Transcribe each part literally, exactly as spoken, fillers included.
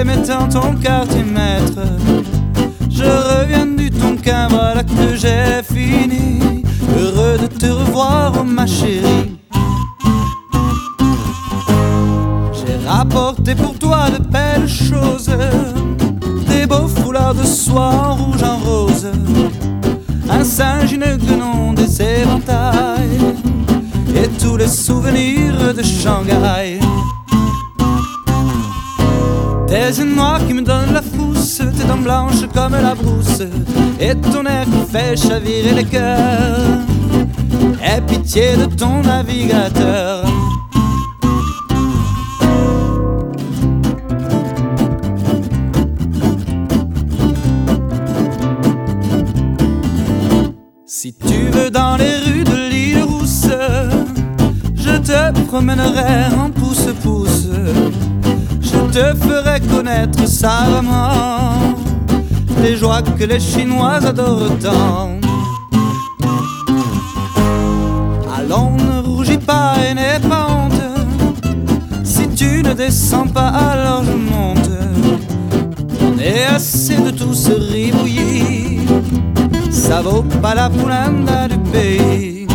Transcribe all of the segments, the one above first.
t'aimais tant ton quartier maître. Je reviens du Tonkin, voilà que j'ai fini. Heureux de te revoir, oh ma chérie. J'ai rapporté pour toi de belles choses, des beaux foulards de soie en rouge, en rose, un singe, une guenon, des éventails et tous les souvenirs de Shanghai. Tes yeux noirs qui me donnent la frousse, tes dents blanches comme la brousse, et ton air qui fait chavirer les cœurs. Aie pitié de ton navigateur. Si tu veux dans les rues de l'île Rousse, je te promènerai en pouce-pouce. Je te ferai connaître savamment les joies que les Chinois adorent tant. Allons, ne rougis pas et n'aie pas honte. Si tu ne descends pas, alors je monte. J'en ai assez de tout ce ribouillis, ça vaut pas la poulanda du pays.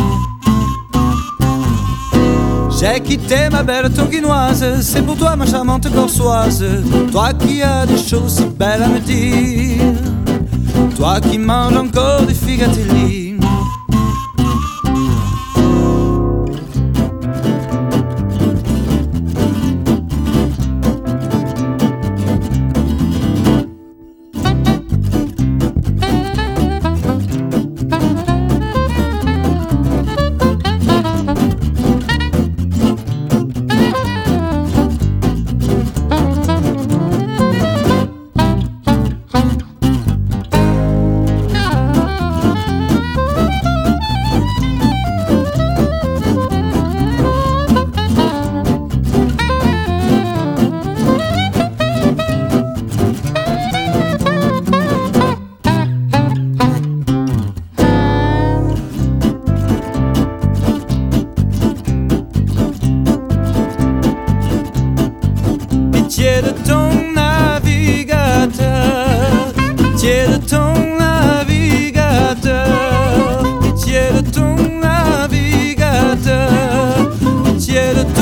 J'ai quitté ma belle tonkinoise, c'est pour toi ma charmante corsoise. Toi qui as des choses si belles à me dire, toi qui manges encore du figatelli. Pitié de ton navigateur, pitié de ton navigateur, pitié de ton navigateur, pitié de ton